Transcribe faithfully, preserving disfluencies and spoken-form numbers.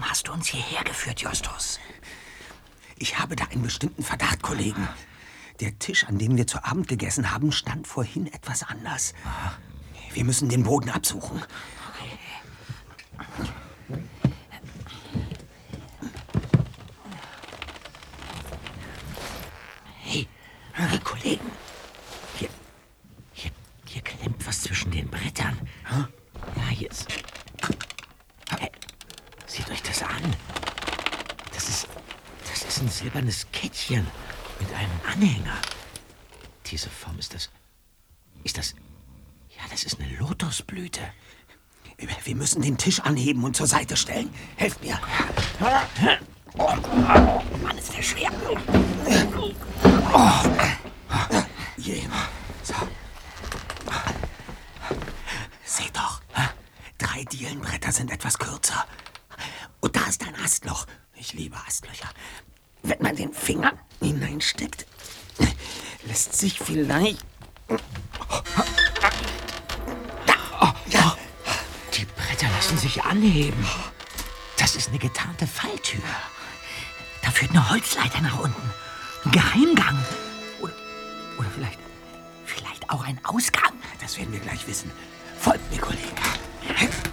hast du uns hierher geführt, Justus? Ich habe da einen bestimmten Verdacht, Kollegen. Der Tisch, an dem wir zu Abend gegessen haben, stand vorhin etwas anders. Wir müssen den Boden absuchen. Hey, hey, Kollegen. Hier, hier, hier klemmt was zwischen den Brettern. Hm? Ja, hier ist... Hey, seht euch das an. Das ist... Das ist ein silbernes Kettchen mit einem Anhänger. Diese Form ist das... Ist das... Ja, das ist eine Lotusblüte. Wir müssen den Tisch anheben und zur Seite stellen. Helft mir. Oh, Mann, ist der schwer. Oh. Je. So. Seht doch. Drei Dielenbretter sind etwas kürzer. Und da ist ein Astloch. Ich liebe Astlöcher. Wenn man den Finger hineinsteckt, lässt sich vielleicht... Ja. Die Bretter lassen sich anheben. Das ist eine getarnte Falltür. Da führt eine Holzleiter nach unten. Ein Geheimgang. Oder, oder vielleicht, vielleicht auch ein Ausgang. Das werden wir gleich wissen. Folgt mir, Kollegen.